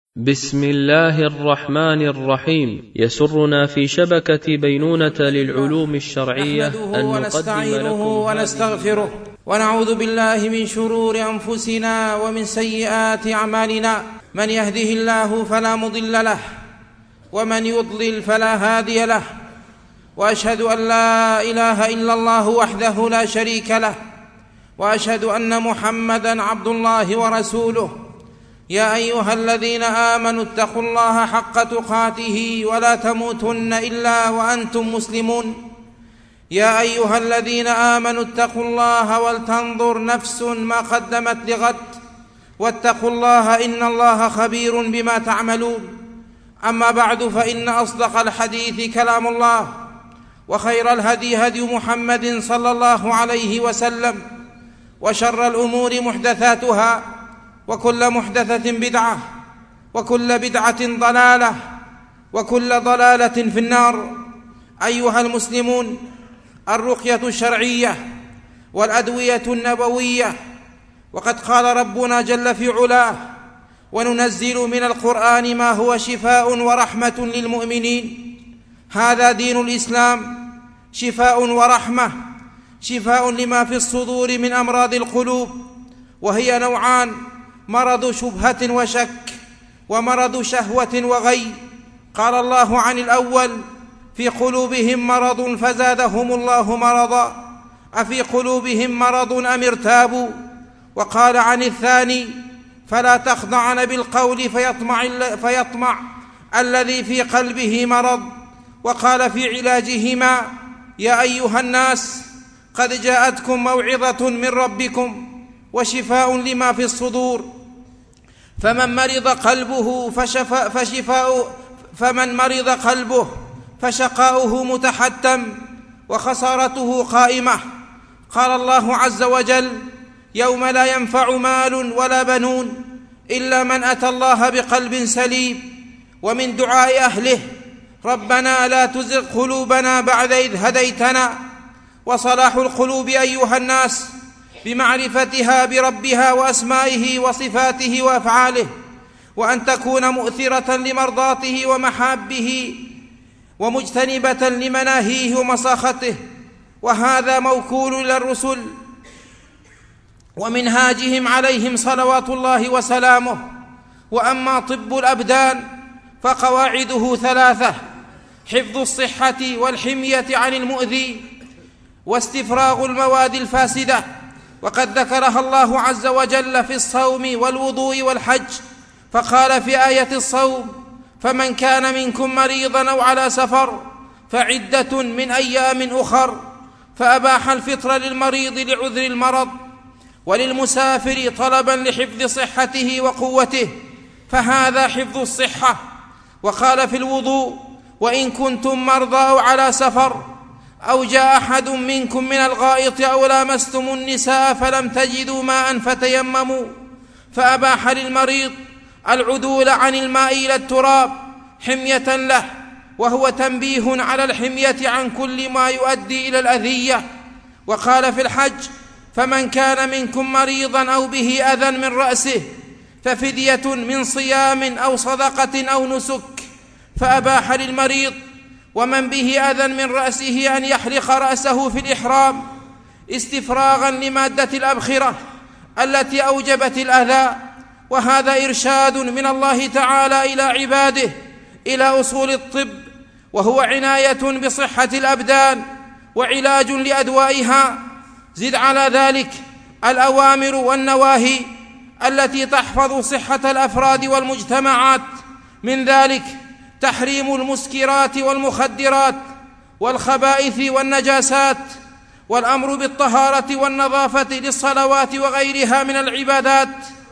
بسم الله الرحمن الرحيم. يسرنا في شبكة بينونة للعلوم الشرعية نحمده ونستعينه ونستغفره ونعوذ بالله من شرور أنفسنا ومن سيئات أعمالنا. من يهده الله فلا مضل له ومن يضلل فلا هادي له، وأشهد أن لا إله إلا الله وحده لا شريك له، وأشهد أن محمدًا عبد الله ورسوله. يا أيها الذين آمنوا اتقوا الله حق تقاته ولا تموتن إلا وأنتم مسلمون. يا أيها الذين آمنوا اتقوا الله ولتنظر نفس ما قدمت لغد، واتقوا الله إن الله خبير بما تعملون. أما بعد، فإن أصدق الحديث كلام الله، وخير الهدي هدي محمد صلى الله عليه وسلم، وشر الأمور محدثاتها، وكل محدثة بدعة، وكل بدعة ضلالة، وكل ضلالة في النار. أيها المسلمون، الرقية الشرعية والأدوية النبوية، وقد قال ربنا جل في علاه: وننزل من القرآن ما هو شفاء ورحمة للمؤمنين. هذا دين الإسلام، شفاء ورحمة، شفاء لما في الصدور من أمراض القلوب، وهي نوعان: مرض شبهة وشك، ومرض شهوة وغي. قال الله عن الأول: في قلوبهم مرض فزادهم الله مرضا، أفي قلوبهم مرض أم ارتابوا. وقال عن الثاني: فلا تخضعن بالقول فيطمع الذي في قلبه مرض. وقال في علاجهما: يا أيها الناس قد جاءتكم موعظة من ربكم وشفاء لما في الصدور، فمن مرض قلبه فشقاؤه متحتم وخسارته قائمة. قال الله عز وجل: يوم لا ينفع مال ولا بنون إلا من أتى الله بقلب سليم. ومن دعاء أهله: ربنا لا تزغ قلوبنا بعد إذ هديتنا. وصلاح القلوب أيها الناس بمعرفتها بربها وأسمائه وصفاته وأفعاله، وأن تكون مؤثرة لمرضاته ومحابه، ومجتنبة لمناهيه ومساخته. وهذا موكول إلى الرسل ومنهاجهم عليهم صلوات الله وسلامه. وأما طب الأبدان فقواعده ثلاثة: حفظ الصحة والحمية عن المؤذي، واستفراغ المواد الفاسدة. وقد ذكرها الله عز وجل في الصوم والوضوء والحج، فقال في آية الصوم: فمن كان منكم مريضا أو على سفر فعدة من أيام أخر. فأباح الفطر للمريض لعذر المرض، وللمسافر طلبا لحفظ صحته وقوته، فهذا حفظ الصحة. وقال في الوضوء: وإن كنتم مرضى أو على سفر أو جاء أحد منكم من الغائط أو لامستم النساء فلم تجدوا ماء فتيمموا. فأباح للمريض العدول عن الماء إلى التراب حمية له، وهو تنبيه على الحمية عن كل ما يؤدي إلى الأذية. وقال في الحج: فمن كان منكم مريضا أو به أذى من رأسه ففدية من صيام أو صدقة أو نسك. فأباح للمريض ومن به أذى من رأسه أن يحلق رأسه في الإحرام استفراغا لمادة الأبخرة التي أوجبت الأذى. وهذا إرشاد من الله تعالى إلى عباده إلى أصول الطب، وهو عناية بصحة الأبدان وعلاج لأدوائها. زد على ذلك الأوامر والنواهي التي تحفظ صحة الأفراد والمجتمعات، من ذلك تحريم المسكرات والمخدرات والخبائث والنجاسات، والأمر بالطهارة والنظافة للصلوات وغيرها من العبادات،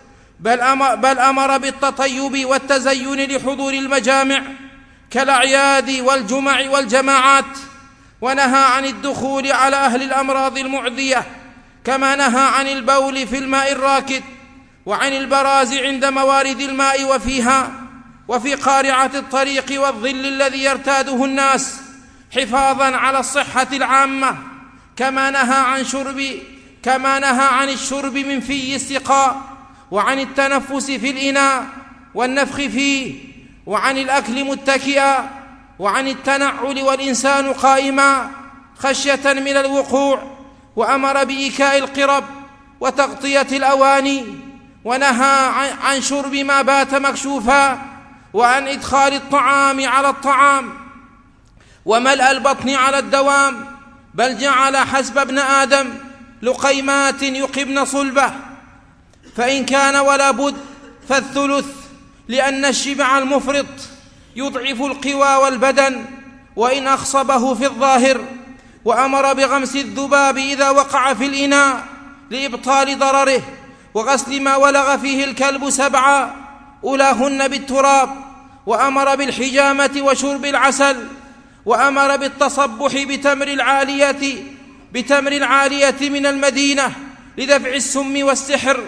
بل أمر بالتطيب والتزين لحضور المجامع كالأعياد والجمع والجماعات. ونهى عن الدخول على أهل الأمراض المعدية، كما نهى عن البول في الماء الراكد، وعن البراز عند موارد الماء وفيها، وفي قارعة الطريق والظل الذي يرتاده الناس، حفاظا على الصحة العامة. كما نهى عن الشرب من في السقاء، وعن التنفس في الإناء، والنفخ فيه، وعن الأكل متكئا، وعن التنعل والإنسان قائما خشية من الوقوع، وأمر بإيكاء القرب وتغطية الأواني، ونهى عن شرب ما بات مكشوفا، وعن إدخال الطعام على الطعام، وملء البطن على الدوام، بل جعل حسب ابن آدم لقيمات يقبن صلبه، فإن كان ولا بد فالثلث، لأن الشبع المفرط يضعف القوى والبدن وإن أخصبه في الظاهر. وأمر بغمس الذباب إذا وقع في الإناء لإبطال ضرره، وغسل ما ولغ فيه الكلب 7 أولاهن بالتراب، وأمر بالحجامة وشرب العسل، وأمر بالتصبح بتمر العالية من المدينة لدفع السم والسحر،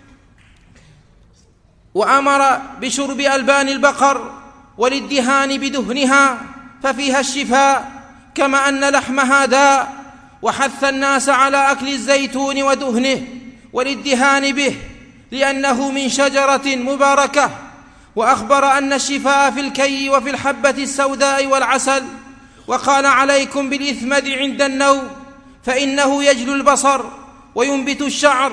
وأمر بشرب ألبان البقر والادهان بدهنها ففيها الشفاء، كما أن لحمها داء، وحث الناس على أكل الزيتون ودهنه والادهان به لأنه من شجرة مباركة، وأخبر أن الشفاء في الكي وفي الحبة السوداء والعسل، وقال عليكم بالإثمد عند النوم فإنه يجلو البصر وينبت الشعر،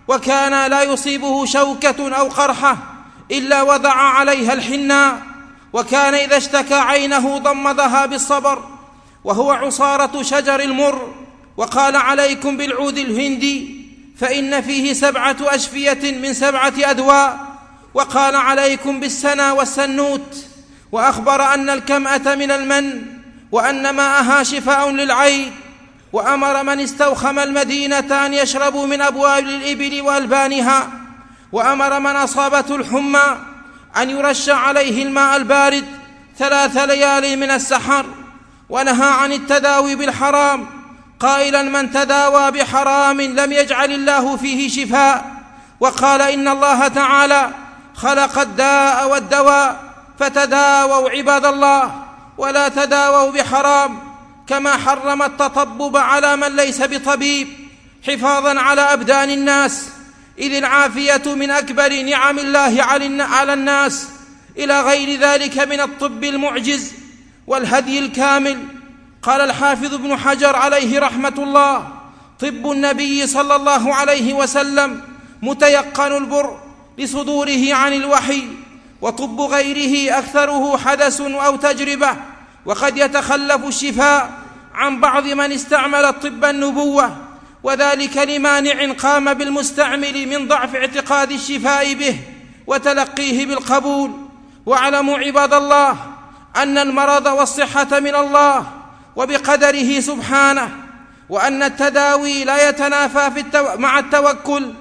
وكان لا يصيبه شوكة أو قرحة إلا وضع عليها الحناء، وكان إذا اشتكى عينه ضمدها بالصبر وهو عصارة شجر المر، وقال عليكم بالعود الهندي فإن فيه 7 أشفية من 7 أدواء، وقال عليكم بالسنا والسنوت، وأخبر أن الكمأة من المن وأن ماءها شفاء للعين، وأمر من استوخم المدينة أن يشربوا من أبوال الإبل وألبانها، وأمر من أصابته الحمى أن يرش عليه الماء البارد 3 ليال من السحر، ونهى عن التداوي بالحرام قائلا من تداوى بحرام لم يجعل الله فيه شفاء، وقال إن الله تعالى خلق الداء والدواء فتداووا عباد الله ولا تداووا بحرام، كما حرم التطبب على من ليس بطبيب حفاظا على أبدان الناس، إذ العافية من أكبر نعم الله على الناس، إلى غير ذلك من الطب المعجز والهدي الكامل. قال الحافظ ابن حجر عليه رحمة الله طب النبي صلى الله عليه وسلم متيقن البر لصدوره عن الوحي، وطب غيره أكثره حدث أو تجربة، وقد يتخلف الشفاء عن بعض من استعمل الطب النبوة، وذلك لمانع قام بالمستعمل من ضعف اعتقاد الشفاء به وتلقيه بالقبول. واعلموا عباد الله أن المرض والصحة من الله وبقدره سبحانه، وأن التداوي لا يتنافى مع التوكل،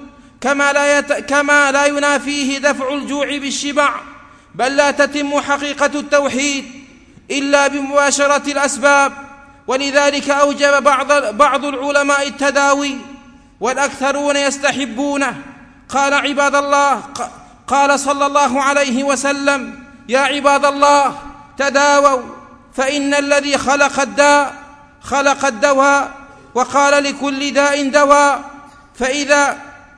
كما لا ينافيه دفع الجوع بالشبع، بل لا تتم حقيقة التوحيد إلا بمباشرة الأسباب، ولذلك أوجب بعض العلماء التداوي والأكثرون يستحبونه. قال عباد الله، قال صلى الله عليه وسلم يا عباد الله تداووا فإن الذي خلق الداء خلق الدواء، وقال لكل داء دواء، فإذا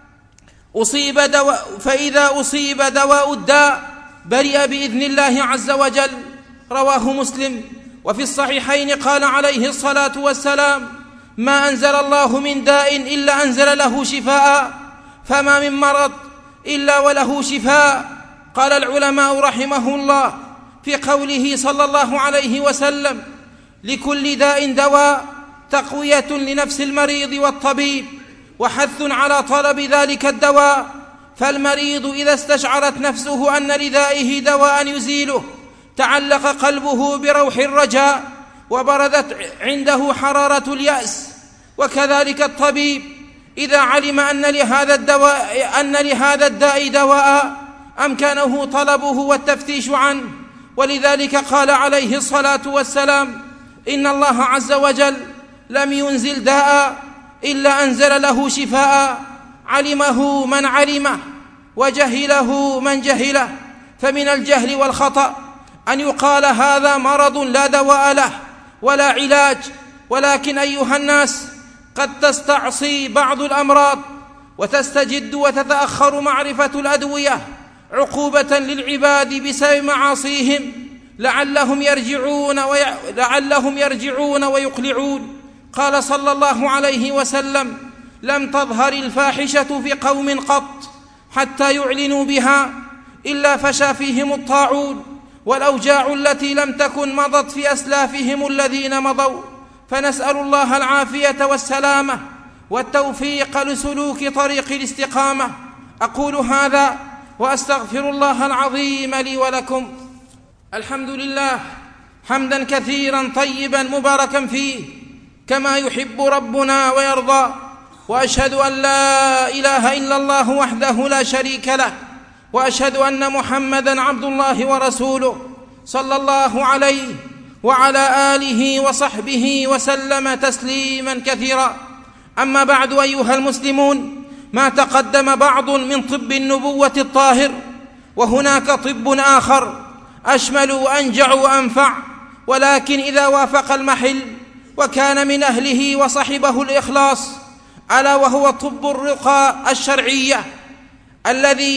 أصيب دواء الداء برئ بإذن الله عز وجل. رواه مسلم. وفي الصحيحين قال عليه الصلاة والسلام ما أنزل الله من داء إلا أنزل له شفاء، فما من مرض إلا وله شفاء. قال العلماء رحمه الله في قوله صلى الله عليه وسلم لكل داء دواء تقوية لنفس المريض والطبيب، وحث على طلب ذلك الدواء، فالمريض إذا استشعرت نفسه أن لدائه دواء يزيله تعلق قلبه بروح الرجاء، وبردت عنده حرارة اليأس. وكذلك الطبيب إذا علم أن لهذا الداء دواء أمكنه طلبه والتفتيش عنه. ولذلك قال عليه الصلاة والسلام إن الله عز وجل لم ينزل داء إلا أنزل له شفاء، علمه من علمه وجهله من جهله. فمن الجهل والخطأ أن يقال هذا مرض لا دواء له ولا علاج، ولكن أيها الناس قد تستعصي بعض الأمراض وتستجد وتتأخر معرفة الأدوية عقوبة للعباد بسبب معاصيهم لعلهم يرجعون ويقلعون. قال صلى الله عليه وسلم: لم تظهر الفاحشة في قوم قط حتى يعلنوا بها إلا فشى فيهم الطاعون والأوجاع التي لم تكن مضت في أسلافهم الذين مضوا. فنسأل الله العافية والسلامة والتوفيق لسلوك طريق الاستقامة. أقول هذا وأستغفر الله العظيم لي ولكم. الحمد لله حمدا كثيرا طيبا مباركا فيه كما يحب ربنا ويرضى، وأشهد أن لا إله إلا الله وحده لا شريك له، وأشهد أن محمدا عبد الله ورسوله صلى الله عليه وعلى آله وصحبه وسلم تسليما كثيرا. أما بعد أيها المسلمون، ما تقدم بعض من طب النبوة الطاهر، وهناك طب آخر أشمل وأنجع وأنفع، ولكن إذا وافق المحل وكان من أهله وصحبه الإخلاص، ألا وهو طب الرقى الشرعية الذي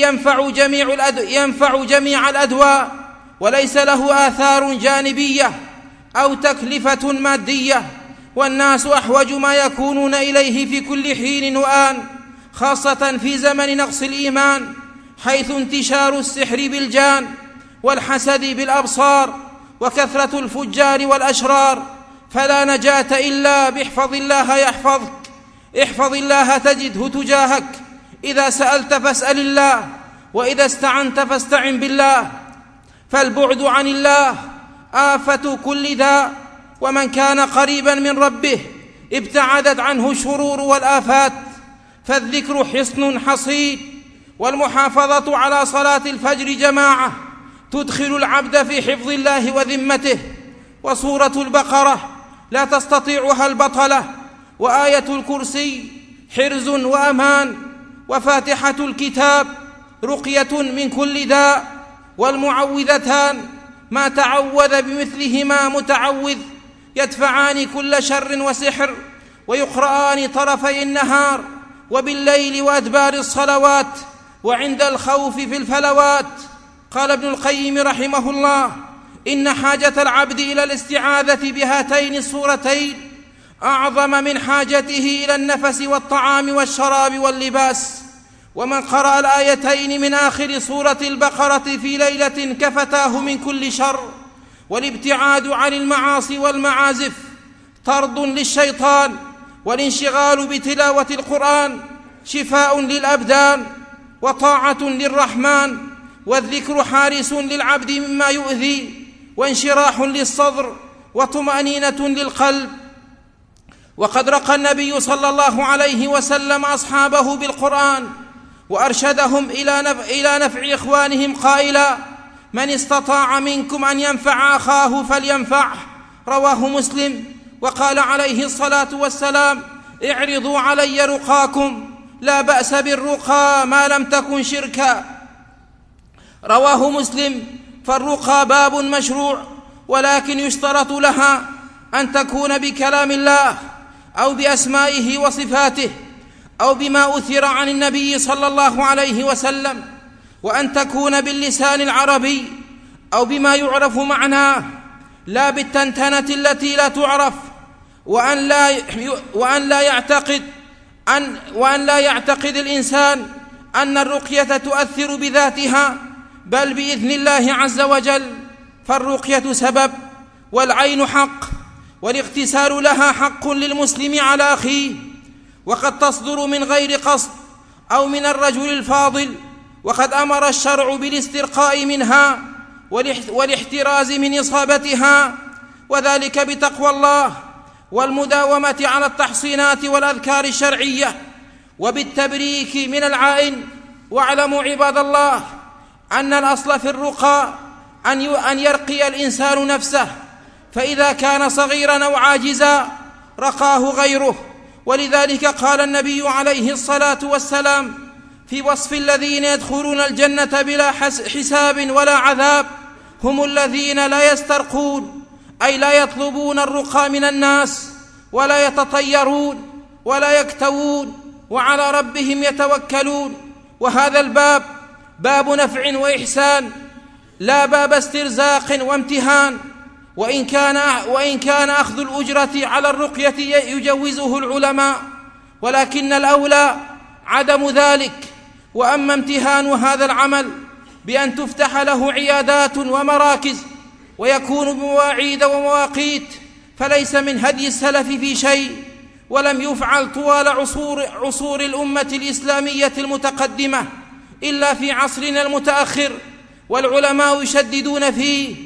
ينفع جميع الأدواء، وليس له آثار جانبية أو تكلفة مادية، والناس أحوج ما يكونون إليه في كل حين وآن، خاصة في زمن نقص الإيمان، حيث انتشار السحر بالجان والحسد بالأبصار وكثرة الفجار والأشرار. فلا نجاة إلا باحفظ الله يحفظك، احفظ الله تجده تجاهك، إذا سألت فاسأل الله، وإذا استعنت فاستعن بالله. فالبعد عن الله آفة كل ذا، ومن كان قريبا من ربه ابتعدت عنه الشرور والآفات. فالذكر حصن حصين، والمحافظة على صلاة الفجر جماعة تدخل العبد في حفظ الله وذمته. وسورة البقرة لا تستطيعها البطلة، وآية الكرسي حرز وأمان، وفاتحة الكتاب رقية من كل داء، والمعوذتان ما تعوذ بمثلهما متعوذ يدفعان كل شر وسحر، ويقرآن طرفي النهار وبالليل وأدبار الصلوات وعند الخوف في الفلوات. قال ابن القيم رحمه الله: إن حاجة العبد إلى الاستعاذة بهاتين السورتين أعظم من حاجته إلى النفس والطعام والشراب واللباس. ومن قرأ الآيتين من آخر سورة البقرة في ليلة كفتاه من كل شر، والابتعاد عن المعاصي والمعازف طرد للشيطان، والانشغال بتلاوة القرآن شفاء للأبدان وطاعة للرحمن، والذكر حارس للعبد مما يؤذي، وانشراح للصدر وطمأنينة للقلب. وقد رقى النبي صلى الله عليه وسلم أصحابه بالقرآن، وأرشدهم إلى نفع إخوانهم قائلا: من استطاع منكم أن ينفع أخاه فلينفعه، رواه مسلم. وقال عليه الصلاة والسلام: اعرضوا علي رقاكم، لا بأس بالرقى ما لم تكن شركا، رواه مسلم. فالرقى باب مشروع، ولكن يشترط لها أن تكون بكلام الله أو بأسمائه وصفاته أو بما أثر عن النبي صلى الله عليه وسلم، وأن تكون باللسان العربي أو بما يعرف معناه، لا بالتنتنة التي لا تعرف. وأن لا يعتقد الإنسان أن الرقية تؤثر بذاتها، بل بإذن الله عز وجل. فالرقية سبب، والعين حق، والاغتسال لها حق للمسلم على أخيه، وقد تصدر من غير قصد أو من الرجل الفاضل، وقد أمر الشرع بالاسترقاء منها والاحتراز من إصابتها، وذلك بتقوى الله والمداومة على التحصينات والأذكار الشرعية وبالتبريك من العائن. واعلموا عباد الله أن الأصل في الرقى أن يرقي الإنسان نفسه، فإذا كان صغيرا أو عاجزا رقاه غيره. ولذلك قال النبي عليه الصلاة والسلام في وصف الذين يدخلون الجنة بلا حساب ولا عذاب: هم الذين لا يسترقون، أي لا يطلبون الرقى من الناس، ولا يتطيرون ولا يكتوون، وعلى ربهم يتوكلون. وهذا الباب باب نفع وإحسان لا باب استرزاق وامتهان. وإن كان أخذ الأجرة على الرقية يجوزه العلماء، ولكن الأولى عدم ذلك. وأما امتهان هذا العمل بأن تفتح له عيادات ومراكز ويكون بمواعيد ومواقيت فليس من هدي السلف في شيء، ولم يفعل طوال عصور الأمة الإسلامية المتقدمة إلا في عصرنا المتأخر، والعلماء يشددون فيه،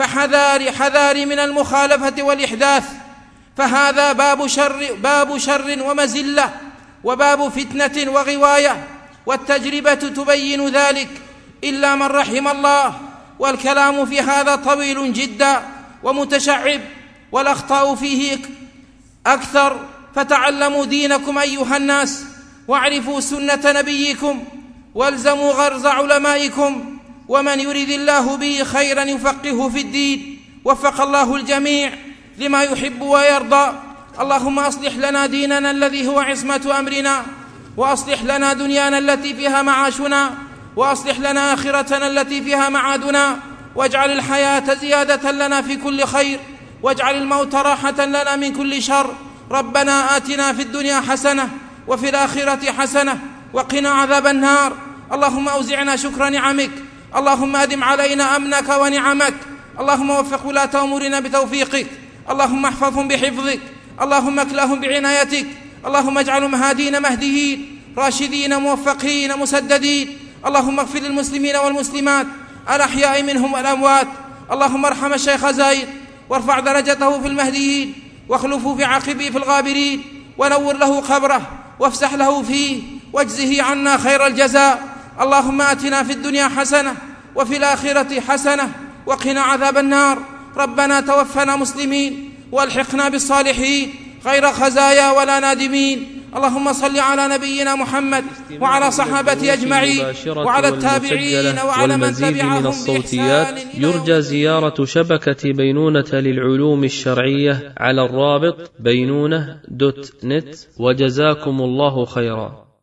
فحذار من المخالفة والإحداث، فهذا باب شر ومزلة وباب فتنة وغواية، والتجربة تبين ذلك إلا من رحم الله. والكلام في هذا طويل جدا ومتشعب، والأخطاء فيه أكثر، فتعلموا دينكم أيها الناس، واعرفوا سنة نبيكم، والزموا غرز علمائكم، ومن يريد الله به خيرا يفقهه في الدين. وفق الله الجميع لما يحب ويرضى. اللهم أصلح لنا ديننا الذي هو عصمة أمرنا، وأصلح لنا دنيانا التي فيها معاشنا، وأصلح لنا آخرتنا التي فيها معادنا، واجعل الحياة زيادة لنا في كل خير، واجعل الموت راحة لنا من كل شر. ربنا آتنا في الدنيا حسنة وفي الآخرة حسنة وقنا عذاب النار. اللهم أوزعنا شكر نعمك، اللهم أدم علينا أمنك ونعمك، اللهم وفق ولاة أمورنا بتوفيقك، اللهم احفظهم بحفظك، اللهم اكلهم بعنايتك، اللهم اجعلهم هادين مهديين راشدين موفقين مسددين. اللهم اغفر للمسلمين والمسلمات الأحياء منهم والأموات. اللهم ارحم الشيخ زايد وارفع درجته في المهديين، واخلفه في عقبه في الغابرين، ونور له قبره وافسح له فيه، واجزه عنا خير الجزاء. اللهم آتنا في الدنيا حسنة وفي الآخرة حسنة وقنا عذاب النار. ربنا توفنا مسلمين والحقنا بالصالحين غير خزايا ولا نادمين. اللهم صل على نبينا محمد وعلى صحابته أجمعين وعلى التابعين وعلى من تبعهم بإحسان. يرجى زيارة شبكة بينونة للعلوم الشرعية على الرابط بينونة.net. وجزاكم الله خيرا.